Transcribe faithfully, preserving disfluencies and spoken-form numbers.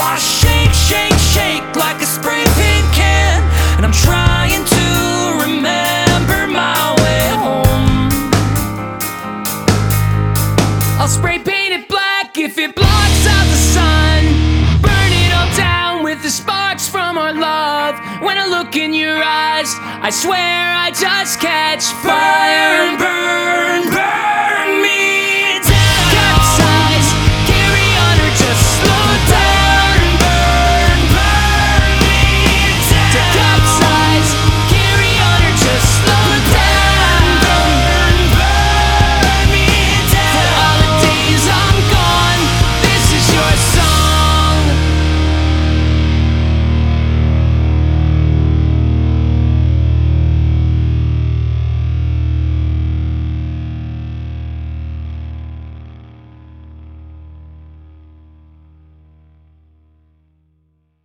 I shake, shake, shake like a spray paint can, and I'm trying to remember my way home. I'll spray paint it black if it blocks out the sun, burn it all down with the sparks from our love. When I look in your eyes, I swear I just catch fire and burn, burn.